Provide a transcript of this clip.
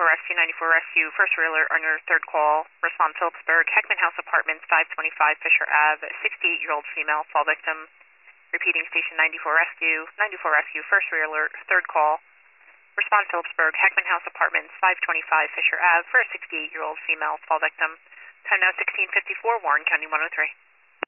Rescue, 94 Rescue, first reeler on your third call. Respond Phillipsburg, Heckman House Apartments, 525 Fisher Ave, 68-year-old female, fall victim. Repeating station 94 Rescue, 94 Rescue, first reeler, third call. Respond Phillipsburg, Heckman House Apartments, 525 Fisher Ave, for a 68-year-old female, fall victim. Time now 16:54, Warren County 103.